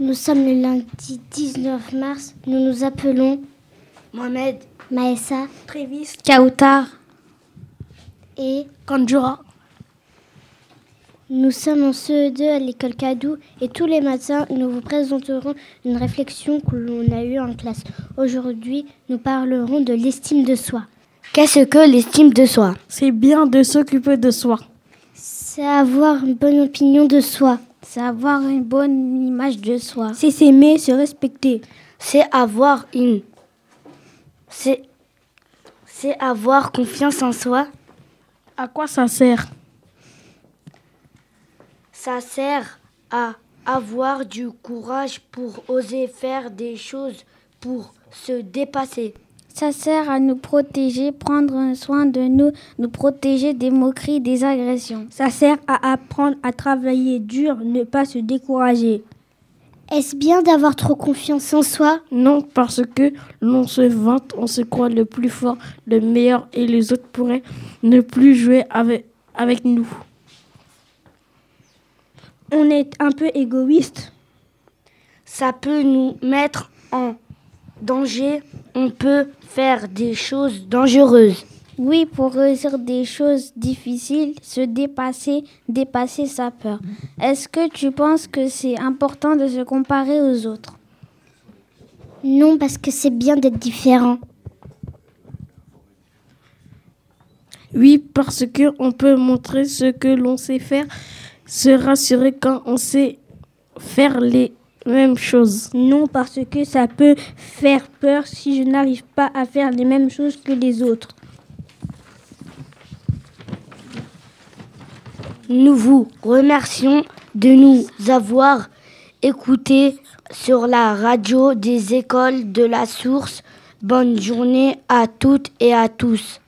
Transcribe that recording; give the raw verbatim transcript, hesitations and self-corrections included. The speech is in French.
Nous sommes le lundi dix-neuf mars. Nous nous appelons Mohamed, Maessa, Trévis, Kautar et Kandjura. Nous sommes en C E deux à l'école Cadou et tous les matins, nous vous présenterons une réflexion que l'on a eue en classe. Aujourd'hui, nous parlerons de l'estime de soi. Qu'est-ce que l'estime de soi? C'est bien de s'occuper de soi. C'est avoir une bonne opinion de soi. C'est avoir une bonne image de soi. C'est s'aimer, se respecter. C'est avoir une... C'est... C'est avoir confiance en soi. À quoi ça sert? Ça sert à avoir du courage pour oser faire des choses, pour se dépasser. Ça sert à nous protéger, prendre soin de nous, nous protéger des moqueries, des agressions. Ça sert à apprendre à travailler dur, ne pas se décourager. Est-ce bien d'avoir trop confiance en soi? Non, parce que l'on se vante, on se croit le plus fort, le meilleur et les autres pourraient ne plus jouer avec, avec nous. On est un peu égoïste. Ça peut nous mettre en danger. On peut faire des choses dangereuses. Oui, pour réussir des choses difficiles, se dépasser, dépasser sa peur. Est-ce que tu penses que c'est important de se comparer aux autres? Non, parce que c'est bien d'être différent. Oui, parce qu'on peut montrer ce que l'on sait faire, se rassurer quand on sait faire les mêmes choses. Non, parce que ça peut faire peur si je n'arrive pas à faire les mêmes choses que les autres. Nous vous remercions de nous avoir écoutés sur la radio des écoles de la Source. Bonne journée à toutes et à tous.